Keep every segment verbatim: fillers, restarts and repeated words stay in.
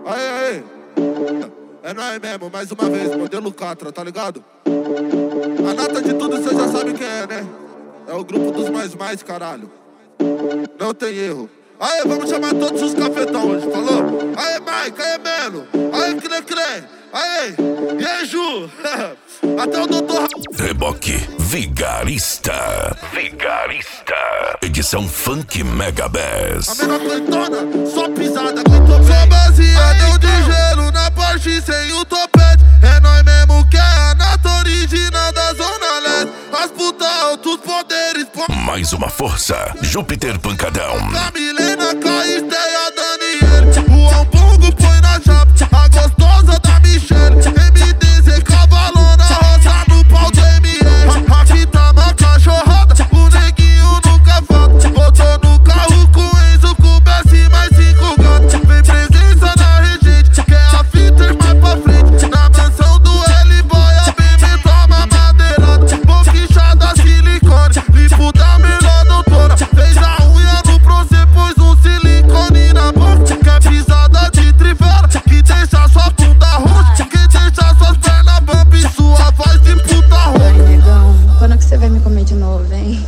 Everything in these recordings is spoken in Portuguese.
Aê, aê. É nóis mesmo, mais uma vez, modelo Catra, tá ligado? A nata de tudo cê já sabe quem é, né? É o grupo dos mais mais, caralho. Não tem erro. Aê, vamos chamar todos os cafetão hoje, falou? Aê, Mike, aê, Melo. Aê, Cre Cre. Aê, e aí, Ju? Até o doutor... Reboque Vigarista. Vigarista. Edição Funk Mega Bass. A menor aguentona, só pisada, aguentou bem. Sou baseado de gelo na Porsche sem o topete. É nós mesmo que é a nata original da Zona Leste. As putas, altos poderes. Mais uma força, Júpiter Pancadão. Camilena, Caesteia, Daniel. O Albongo põe na chapa. A gostosa da Michelle. M D Z cavalona, rosa no pau do M R. Aqui tá uma cachorrada, o neguinho nunca falta. Botou no carro com o Enzo, com o Bessie mais cinco gatos. Vem presença na regente, quer a fita mais pra frente. Na mansão do L-Boy, a bebê toma madeirada. Boquichada silicone, limpo da melhor doutora. Fez a unha no procê, pôs um silicone na boca. Quer pisada de trivela, que deixa sua bunda roxa. Que deixa suas pernas bamba e sua voz de puta roxa. Ai, negão, quando que você vai me comer de novo, hein?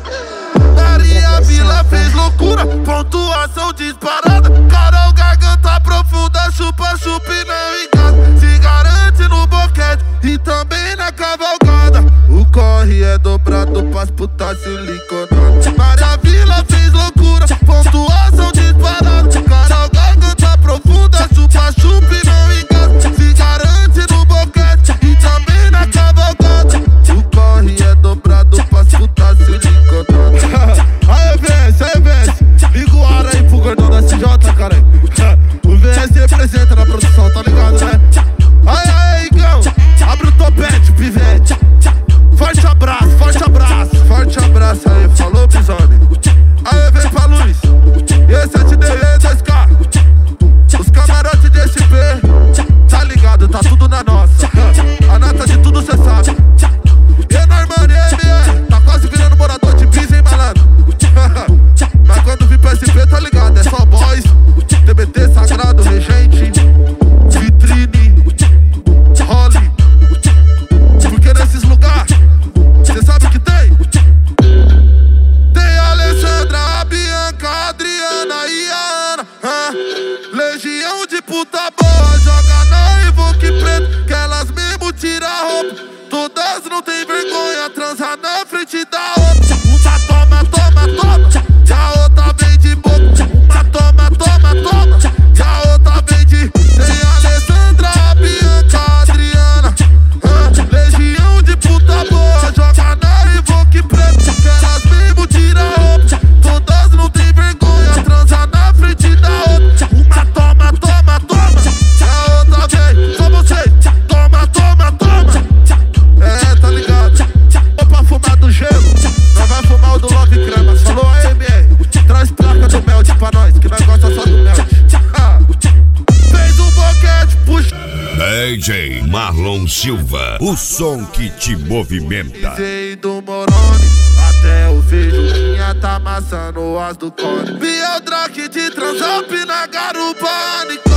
Maria Vila fez loucura, pontuação disparada. Carol garganta profunda, chupa, chupa e não engana. Se garante no boquete e também na cavalgada. O corre é dobrado pras putas siliconadas. Maria Vila fez loucura, pontuação disparada. Carol garganta profunda, chupa, chupa e não engana. Se garante no boquete e também na cavalgada. O corre é dobrado pras putas siliconadas. Aê, V S, aê, V S. Liga o ar aí pro gordão da S J, caralho. O V S representa na produção, tá ligado, né? Aê, aê, Igão. Abre o topete, pivete. Forte abraço, forte abraço. Forte abraço aí, falou, Bisone. Aê, vem pra luz. E esse é T D E dois K. Os camarotes de S P. Tá ligado, tá tudo na nossa. A nata de tudo cê sabe. E Normani M R, tá quase virando morador de pisa, hein, malandro? Mas quando vim pra S P, tá ligado, é só boys. T B T sagrado, regente, vitrine, Holly. Porque nesses lugares, cê sabe que tem. Tem a Alessandra, a Bianca, a Adriana e a Ana. ah. Legião de puta boa, joga na Evoque preto. Que elas mesmo tiram a roupa. Todas não tem vergonha, transa na frente da outra. Uma toma, toma, toma, e a outra vem de boca. Uma toma, toma, toma, e a outra vem de... Tem a Alessandra, a Bianca, a Adriana. ah. Legião de puta boa, joga na Evoque preto. Que elas mesmo tiram a roupa. Todas não tem vergonha, transa na frente da outra. Uma toma, toma, toma, e a outra vem. Só vocês, toma, toma, toma. É, tá ligado? Opa, fumar do gelo, nós vai fumar o do Love Cremas. Falou a M R, traz placa do Melt pra nós, que nós gosta só do Melt. ah. Fez um boquete, puxa. D J Marlon Silva, o som que te movimenta. Sei do Moroni, até o Feijuquinha tá amassando as do Cone. Biel Drake de Transop na garupa.